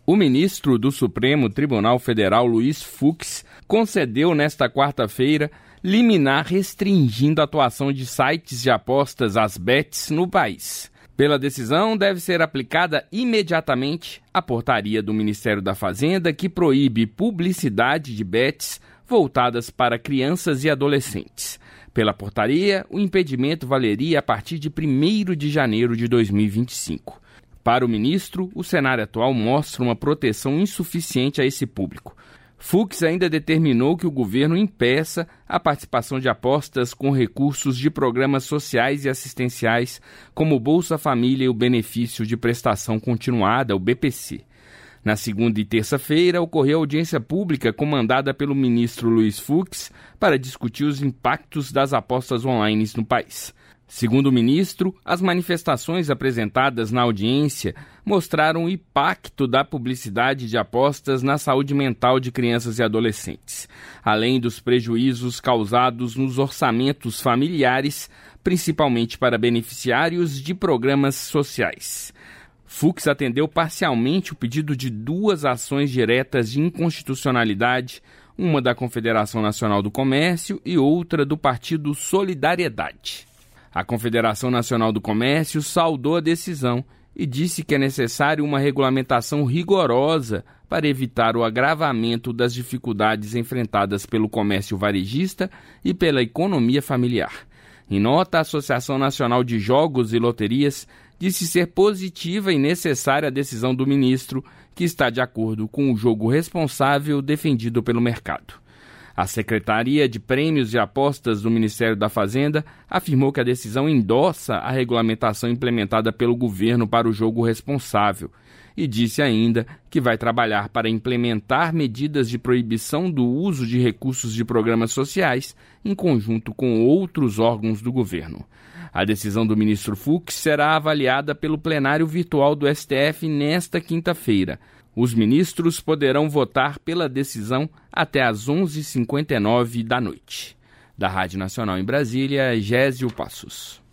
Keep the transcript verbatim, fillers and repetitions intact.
O ministro do Supremo Tribunal Federal, Luiz Fux, concedeu nesta quarta-feira liminar restringindo a atuação de sites de apostas, as bets, no país. Pela decisão, deve ser aplicada imediatamente a portaria do Ministério da Fazenda que proíbe publicidade de bets voltadas para crianças e adolescentes. Pela portaria, o impedimento valeria a partir de primeiro de janeiro de dois mil e vinte e cinco. Para o ministro, o cenário atual mostra uma proteção insuficiente a esse público. Fux ainda determinou que o governo impeça a participação de apostas com recursos de programas sociais e assistenciais, como o Bolsa Família e o Benefício de Prestação Continuada, o B P C. Na segunda e terça-feira, ocorreu audiência pública comandada pelo ministro Luiz Fux para discutir os impactos das apostas online no país. Segundo o ministro, as manifestações apresentadas na audiência mostraram o impacto da publicidade de apostas na saúde mental de crianças e adolescentes, além dos prejuízos causados nos orçamentos familiares, principalmente para beneficiários de programas sociais. Fux atendeu parcialmente o pedido de duas ações diretas de inconstitucionalidade, uma da Confederação Nacional do Comércio e outra do Partido Solidariedade. A Confederação Nacional do Comércio saudou a decisão e disse que é necessário uma regulamentação rigorosa para evitar o agravamento das dificuldades enfrentadas pelo comércio varejista e pela economia familiar. Em nota, a Associação Nacional de Jogos e Loterias disse ser positiva e necessária a decisão do ministro, que está de acordo com o jogo responsável defendido pelo mercado. A Secretaria de Prêmios e Apostas do Ministério da Fazenda afirmou que a decisão endossa a regulamentação implementada pelo governo para o jogo responsável e disse ainda que vai trabalhar para implementar medidas de proibição do uso de recursos de programas sociais em conjunto com outros órgãos do governo. A decisão do ministro Fux será avaliada pelo plenário virtual do S T F nesta quinta-feira. Os ministros poderão votar pela decisão até às onze e cinquenta e nove da noite. Da Rádio Nacional em Brasília, Gésio Passos.